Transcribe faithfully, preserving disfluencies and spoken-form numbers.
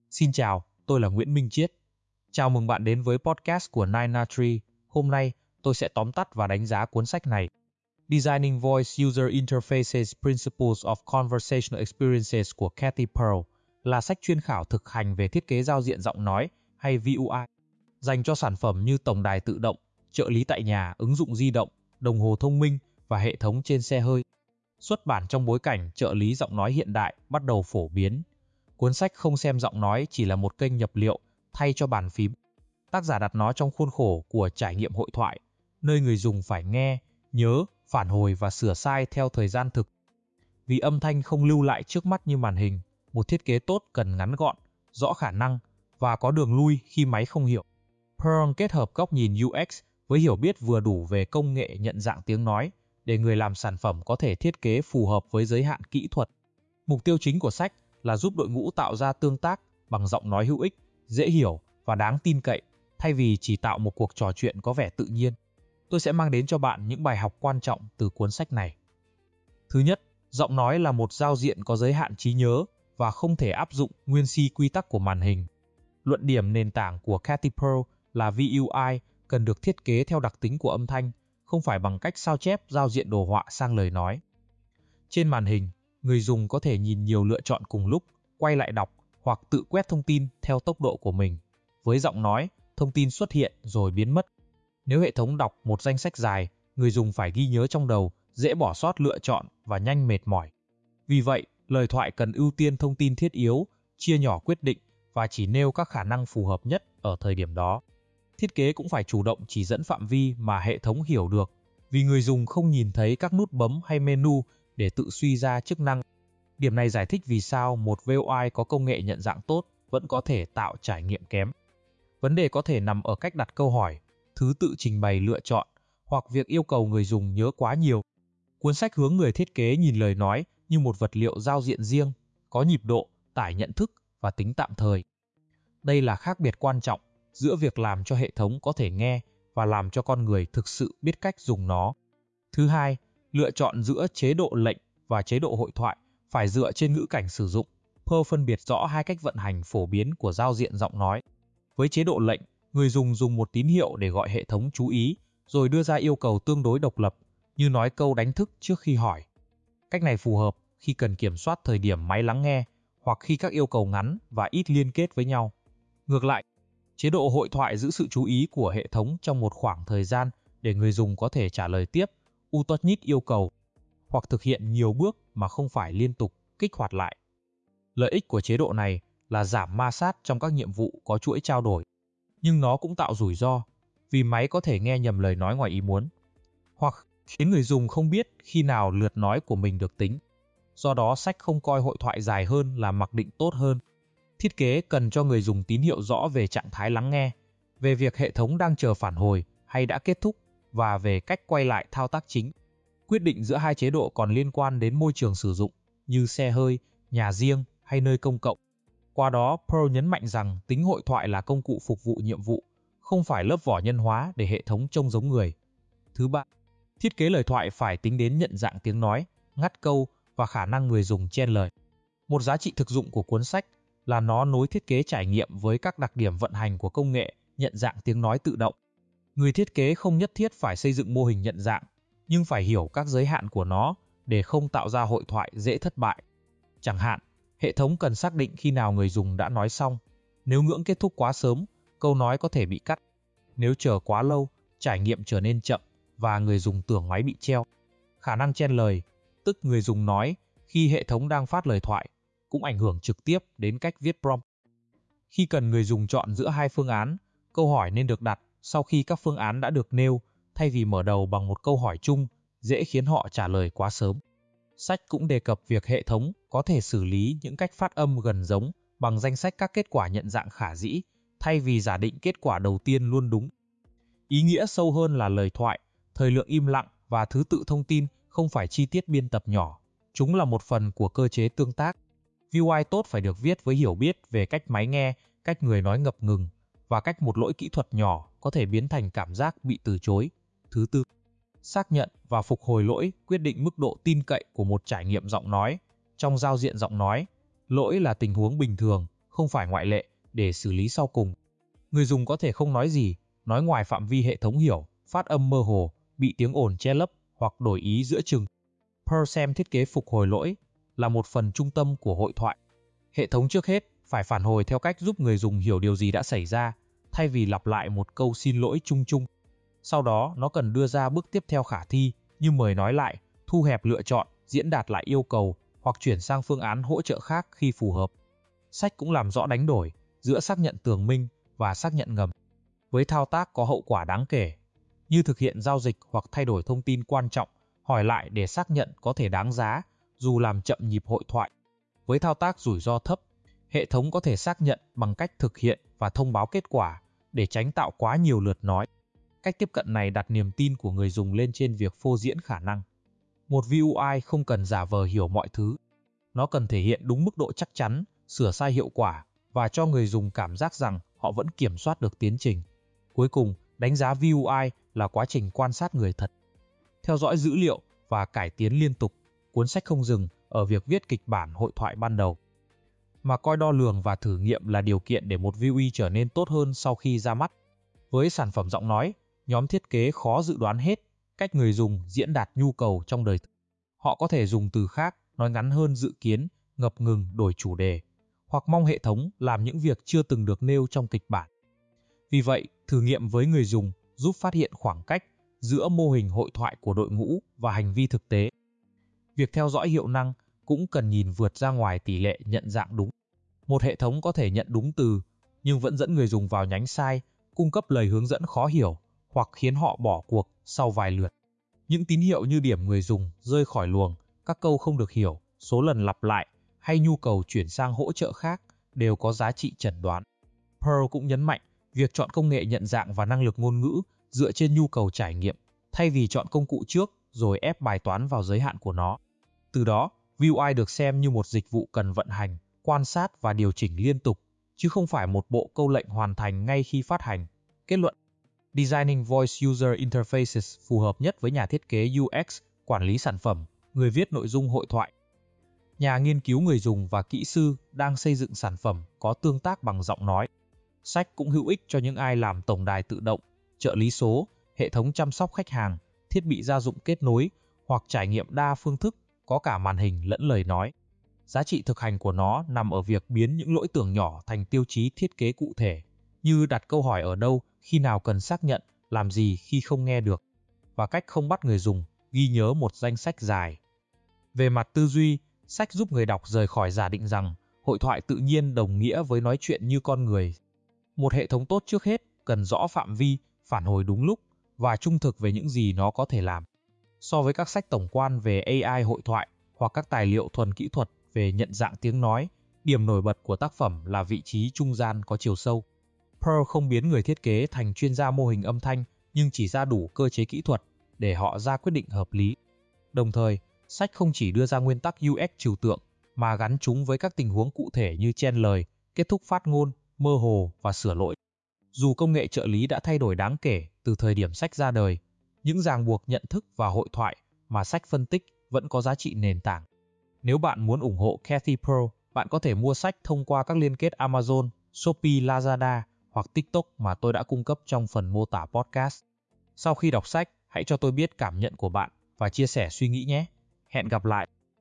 Xin chào, tôi là Nguyễn Minh Chiết. Chào mừng bạn đến với podcast của Nine Na Tree. Hôm nay, tôi sẽ tóm tắt và đánh giá cuốn sách này. Designing Voice User Interfaces Principles of Conversational Experiences của Kathy Pearl là sách chuyên khảo thực hành về thiết kế giao diện giọng nói hay vê u i, dành cho sản phẩm như tổng đài tự động, trợ lý tại nhà, ứng dụng di động, đồng hồ thông minh và hệ thống trên xe hơi. Xuất bản trong bối cảnh trợ lý giọng nói hiện đại bắt đầu phổ biến. Cuốn sách không xem giọng nói chỉ là một kênh nhập liệu thay cho bàn phím. Tác giả đặt nó trong khuôn khổ của trải nghiệm hội thoại, nơi người dùng phải nghe, nhớ, phản hồi và sửa sai theo thời gian thực. Vì âm thanh không lưu lại trước mắt như màn hình, một thiết kế tốt cần ngắn gọn, rõ khả năng và có đường lui khi máy không hiểu. Pearl kết hợp góc nhìn u ích với hiểu biết vừa đủ về công nghệ nhận dạng tiếng nói để người làm sản phẩm có thể thiết kế phù hợp với giới hạn kỹ thuật. Mục tiêu chính của sách là giúp đội ngũ tạo ra tương tác bằng giọng nói hữu ích, dễ hiểu và đáng tin cậy, thay vì chỉ tạo một cuộc trò chuyện có vẻ tự nhiên. Tôi sẽ mang đến cho bạn những bài học quan trọng từ cuốn sách này. Thứ nhất, giọng nói là một giao diện có giới hạn trí nhớ và không thể áp dụng nguyên si quy tắc của màn hình. Luận điểm nền tảng của Kathy Pearl là vê u i cần được thiết kế theo đặc tính của âm thanh, không phải bằng cách sao chép giao diện đồ họa sang lời nói. Trên màn hình, người dùng có thể nhìn nhiều lựa chọn cùng lúc, quay lại đọc hoặc tự quét thông tin theo tốc độ của mình. Với giọng nói, thông tin xuất hiện rồi biến mất. Nếu hệ thống đọc một danh sách dài, người dùng phải ghi nhớ trong đầu, dễ bỏ sót lựa chọn và nhanh mệt mỏi. Vì vậy, lời thoại cần ưu tiên thông tin thiết yếu, chia nhỏ quyết định và chỉ nêu các khả năng phù hợp nhất ở thời điểm đó. Thiết kế cũng phải chủ động chỉ dẫn phạm vi mà hệ thống hiểu được, vì người dùng không nhìn thấy các nút bấm hay menu để tự suy ra chức năng. Điểm này giải thích vì sao một vê u i có công nghệ nhận dạng tốt vẫn có thể tạo trải nghiệm kém. Vấn đề có thể nằm ở cách đặt câu hỏi, thứ tự trình bày lựa chọn, hoặc việc yêu cầu người dùng nhớ quá nhiều. Cuốn sách hướng người thiết kế nhìn lời nói như một vật liệu giao diện riêng, có nhịp độ, tải nhận thức và tính tạm thời. Đây là khác biệt quan trọng giữa việc làm cho hệ thống có thể nghe và làm cho con người thực sự biết cách dùng nó. Thứ hai, lựa chọn giữa chế độ lệnh và chế độ hội thoại phải dựa trên ngữ cảnh sử dụng. Pearl phân biệt rõ hai cách vận hành phổ biến của giao diện giọng nói. Với chế độ lệnh, người dùng dùng một tín hiệu để gọi hệ thống chú ý, rồi đưa ra yêu cầu tương đối độc lập, như nói câu đánh thức trước khi hỏi. Cách này phù hợp khi cần kiểm soát thời điểm máy lắng nghe, hoặc khi các yêu cầu ngắn và ít liên kết với nhau. Ngược lại, chế độ hội thoại giữ sự chú ý của hệ thống trong một khoảng thời gian để người dùng có thể trả lời tiếp, utotnit yêu cầu, hoặc thực hiện nhiều bước mà không phải liên tục kích hoạt lại. Lợi ích của chế độ này là giảm ma sát trong các nhiệm vụ có chuỗi trao đổi, nhưng nó cũng tạo rủi ro, vì máy có thể nghe nhầm lời nói ngoài ý muốn, hoặc khiến người dùng không biết khi nào lượt nói của mình được tính. Do đó, sách không coi hội thoại dài hơn là mặc định tốt hơn. Thiết kế cần cho người dùng tín hiệu rõ về trạng thái lắng nghe, về việc hệ thống đang chờ phản hồi hay đã kết thúc, và về cách quay lại thao tác chính. Quyết định giữa hai chế độ còn liên quan đến môi trường sử dụng, như xe hơi, nhà riêng hay nơi công cộng. Qua đó, Pearl nhấn mạnh rằng tính hội thoại là công cụ phục vụ nhiệm vụ, không phải lớp vỏ nhân hóa để hệ thống trông giống người. Thứ ba, thiết kế lời thoại phải tính đến nhận dạng tiếng nói, ngắt câu và khả năng người dùng chen lời. Một giá trị thực dụng của cuốn sách là nó nối thiết kế trải nghiệm với các đặc điểm vận hành của công nghệ nhận dạng tiếng nói tự động. Người thiết kế không nhất thiết phải xây dựng mô hình nhận dạng, nhưng phải hiểu các giới hạn của nó để không tạo ra hội thoại dễ thất bại. Chẳng hạn, hệ thống cần xác định khi nào người dùng đã nói xong. Nếu ngưỡng kết thúc quá sớm, câu nói có thể bị cắt. Nếu chờ quá lâu, trải nghiệm trở nên chậm và người dùng tưởng máy bị treo. Khả năng chen lời, tức người dùng nói khi hệ thống đang phát lời thoại, cũng ảnh hưởng trực tiếp đến cách viết prompt. Khi cần người dùng chọn giữa hai phương án, câu hỏi nên được đặt sau khi các phương án đã được nêu, thay vì mở đầu bằng một câu hỏi chung, dễ khiến họ trả lời quá sớm. Sách cũng đề cập việc hệ thống có thể xử lý những cách phát âm gần giống bằng danh sách các kết quả nhận dạng khả dĩ, thay vì giả định kết quả đầu tiên luôn đúng. Ý nghĩa sâu hơn là lời thoại, thời lượng im lặng và thứ tự thông tin không phải chi tiết biên tập nhỏ. Chúng là một phần của cơ chế tương tác. vê u i tốt phải được viết với hiểu biết về cách máy nghe, cách người nói ngập ngừng, và cách một lỗi kỹ thuật nhỏ có thể biến thành cảm giác bị từ chối. Thứ tư, xác nhận và phục hồi lỗi quyết định mức độ tin cậy của một trải nghiệm giọng nói. Trong giao diện giọng nói, lỗi là tình huống bình thường, không phải ngoại lệ, để xử lý sau cùng. Người dùng có thể không nói gì, nói ngoài phạm vi hệ thống hiểu, phát âm mơ hồ, bị tiếng ồn che lấp hoặc đổi ý giữa chừng. Perl xem thiết kế phục hồi lỗi là một phần trung tâm của hội thoại. Hệ thống trước hết phải phản hồi theo cách giúp người dùng hiểu điều gì đã xảy ra, thay vì lặp lại một câu xin lỗi chung chung. Sau đó, nó cần đưa ra bước tiếp theo khả thi như mời nói lại, thu hẹp lựa chọn, diễn đạt lại yêu cầu hoặc chuyển sang phương án hỗ trợ khác khi phù hợp. Sách cũng làm rõ đánh đổi giữa xác nhận tường minh và xác nhận ngầm, với thao tác có hậu quả đáng kể, như thực hiện giao dịch hoặc thay đổi thông tin quan trọng, hỏi lại để xác nhận có thể đáng giá, dù làm chậm nhịp hội thoại. Với thao tác rủi ro thấp, hệ thống có thể xác nhận bằng cách thực hiện và thông báo kết quả để tránh tạo quá nhiều lượt nói. Cách tiếp cận này đặt niềm tin của người dùng lên trên việc phô diễn khả năng. Một vê u i không cần giả vờ hiểu mọi thứ. Nó cần thể hiện đúng mức độ chắc chắn, sửa sai hiệu quả và cho người dùng cảm giác rằng họ vẫn kiểm soát được tiến trình. Cuối cùng, đánh giá vê u i là quá trình quan sát người thật. Theo dõi dữ liệu và cải tiến liên tục, cuốn sách không dừng ở việc viết kịch bản hội thoại ban đầu, mà coi đo lường và thử nghiệm là điều kiện để một vê u i trở nên tốt hơn sau khi ra mắt. Với sản phẩm giọng nói, nhóm thiết kế khó dự đoán hết cách người dùng diễn đạt nhu cầu trong đời thực. Họ có thể dùng từ khác, nói ngắn hơn dự kiến, ngập ngừng đổi chủ đề, hoặc mong hệ thống làm những việc chưa từng được nêu trong kịch bản. Vì vậy, thử nghiệm với người dùng giúp phát hiện khoảng cách giữa mô hình hội thoại của đội ngũ và hành vi thực tế. Việc theo dõi hiệu năng cũng cần nhìn vượt ra ngoài tỷ lệ nhận dạng đúng. Một hệ thống có thể nhận đúng từ, nhưng vẫn dẫn người dùng vào nhánh sai, cung cấp lời hướng dẫn khó hiểu, hoặc khiến họ bỏ cuộc sau vài lượt. Những tín hiệu như điểm người dùng rơi khỏi luồng, các câu không được hiểu, số lần lặp lại, hay nhu cầu chuyển sang hỗ trợ khác đều có giá trị chẩn đoán. Perl cũng nhấn mạnh việc chọn công nghệ nhận dạng và năng lực ngôn ngữ dựa trên nhu cầu trải nghiệm, thay vì chọn công cụ trước rồi ép bài toán vào giới hạn của nó. Từ đó, vê u i được xem như một dịch vụ cần vận hành, quan sát và điều chỉnh liên tục, chứ không phải một bộ câu lệnh hoàn thành ngay khi phát hành. Kết luận: Designing Voice User Interfaces phù hợp nhất với nhà thiết kế u ích, quản lý sản phẩm, người viết nội dung hội thoại, nhà nghiên cứu người dùng và kỹ sư đang xây dựng sản phẩm có tương tác bằng giọng nói. Sách cũng hữu ích cho những ai làm tổng đài tự động, trợ lý số, hệ thống chăm sóc khách hàng, thiết bị gia dụng kết nối hoặc trải nghiệm đa phương thức có cả màn hình lẫn lời nói. Giá trị thực hành của nó nằm ở việc biến những lỗi tưởng nhỏ thành tiêu chí thiết kế cụ thể, như đặt câu hỏi ở đâu, khi nào cần xác nhận, làm gì khi không nghe được, và cách không bắt người dùng ghi nhớ một danh sách dài. Về mặt tư duy, sách giúp người đọc rời khỏi giả định rằng hội thoại tự nhiên đồng nghĩa với nói chuyện như con người. Một hệ thống tốt trước hết cần rõ phạm vi, phản hồi đúng lúc và trung thực về những gì nó có thể làm. So với các sách tổng quan về a i hội thoại hoặc các tài liệu thuần kỹ thuật về nhận dạng tiếng nói, điểm nổi bật của tác phẩm là vị trí trung gian có chiều sâu. Perl không biến người thiết kế thành chuyên gia mô hình âm thanh, nhưng chỉ ra đủ cơ chế kỹ thuật để họ ra quyết định hợp lý. Đồng thời, sách không chỉ đưa ra nguyên tắc u ích trừu tượng, mà gắn chúng với các tình huống cụ thể như chen lời, kết thúc phát ngôn, mơ hồ và sửa lỗi. Dù công nghệ trợ lý đã thay đổi đáng kể từ thời điểm sách ra đời, những ràng buộc nhận thức và hội thoại mà sách phân tích vẫn có giá trị nền tảng. Nếu bạn muốn ủng hộ Kathy Perl, bạn có thể mua sách thông qua các liên kết Amazon, Shopee, Lazada hoặc TikTok mà tôi đã cung cấp trong phần mô tả podcast. Sau khi đọc sách, hãy cho tôi biết cảm nhận của bạn và chia sẻ suy nghĩ nhé. Hẹn gặp lại!